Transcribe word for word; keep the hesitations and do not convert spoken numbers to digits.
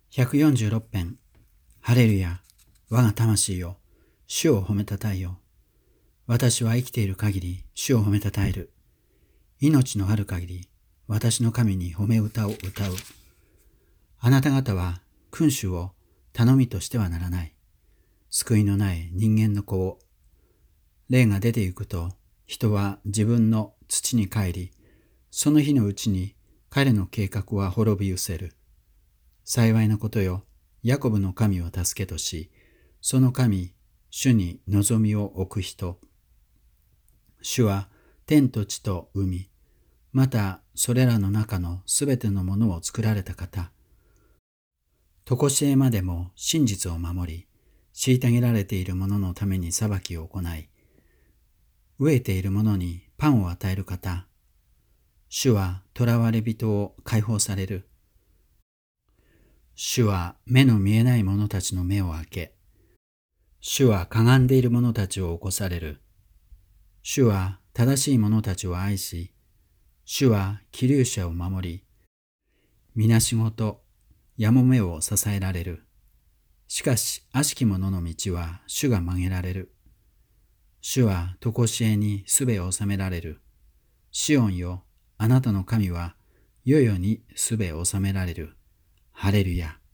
ひゃくよんじゅうろく編ハレルヤ、我が魂よ、主を褒めたたえよ。私は生きている限り、主を褒めたたえる。命のある限り、私の神に褒め歌を歌う。あなた方は君主を頼みとしてはならない。救いのない人間の子を。霊が出て行くと、人は自分の土に帰り、その日のうちに彼の計画は滅び失せる。幸いなことよ、ヤコブの神を助けとし、その神、主に望みを置く人。主は天と地と海、またそれらの中のすべてのものを作られた方。とこしえまでも真実を守り、虐げられている者のために裁きを行い、飢えている者にパンを与える方。主は囚われ人を解放される。主は目の見えない者たちの目を開け、主はかがんでいる者たちを起こされる。主は正しい者たちを愛し、主は寄留者を守り、皆仕事、やもめを支えられる。しかし悪しき者の道は主が曲げられる。主はとこしえにすべを収められる。シオンよ、あなたの神は世々にすべを収められる。ハレルヤ。